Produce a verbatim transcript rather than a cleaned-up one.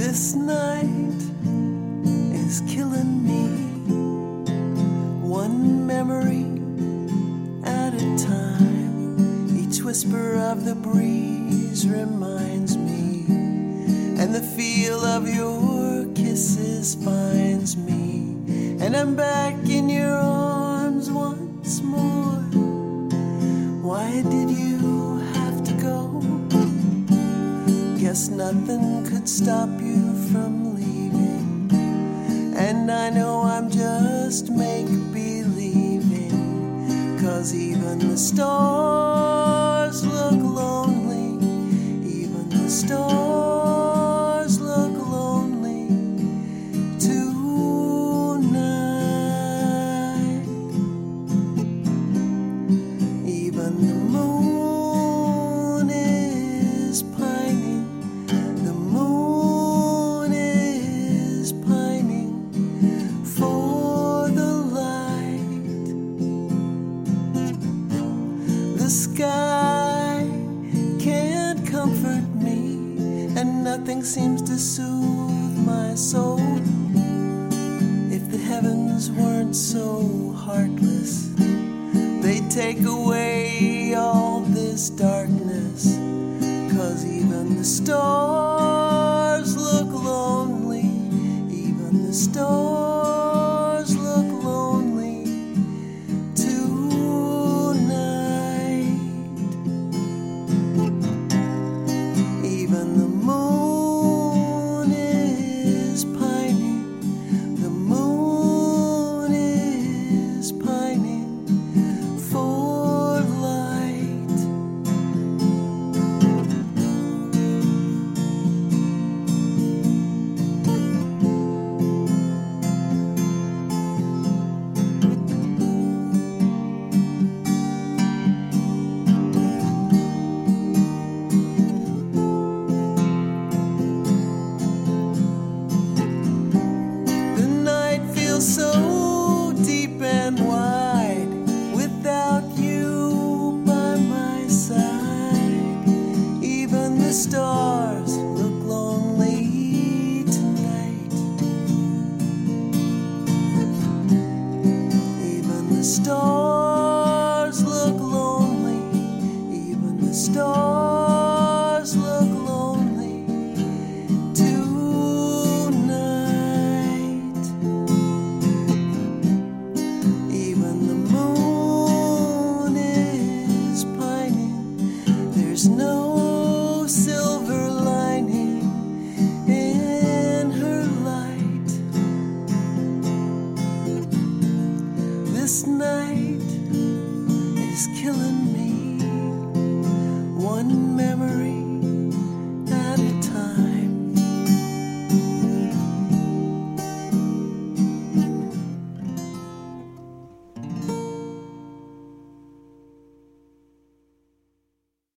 This night is killing me, one memory at a time. Each whisper of the breeze reminds me, and the feel of your kisses finds me, and I'm back in your arms once more. Why did you have to go? Guess nothing could stop you from leaving, and I know I'm just make-believing, 'cause even the stars look lonely, even the stars look lonely tonight. Even the moon is pining, the moon is pining for the light. The sky can't comfort me, and nothing seems to soothe my soul. If the heavens weren't so heartless, they'd take away all this darkness, 'cause even the stars look lonely, even the stars look lonely tonight. Even the moon is pining, the moon is pining for light. The night feels so deep and wide without you by my side. Even the stars look lonely tonight. Even the stars look lonely, even the stars look lonely tonight. Even the moon is pining, there's no silver lining in her light. This night is killing me, one memory